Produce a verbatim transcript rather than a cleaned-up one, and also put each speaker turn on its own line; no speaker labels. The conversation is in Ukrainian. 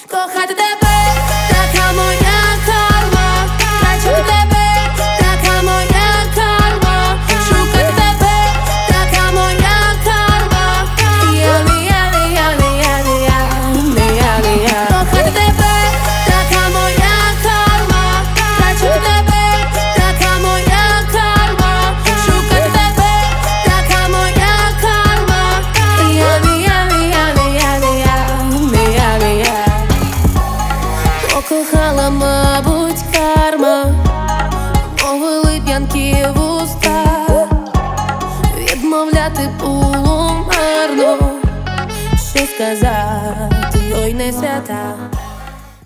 Кохати тебе, така моя карма. Бачити тебе, така моя карма. Шукати тебе, така моя карма. Я не я, не я, не я, не я, не я, не я. Кохати тебе, така моя карма. Бачити тебе, така моя карма. Шукати тебе, така моя карма. Я не я, не я, не я, не я, не я, не я. Покохала, мабуть, карма, мовили п'янкі вуста, відмовляти було марно, що сказати, ой, не свята.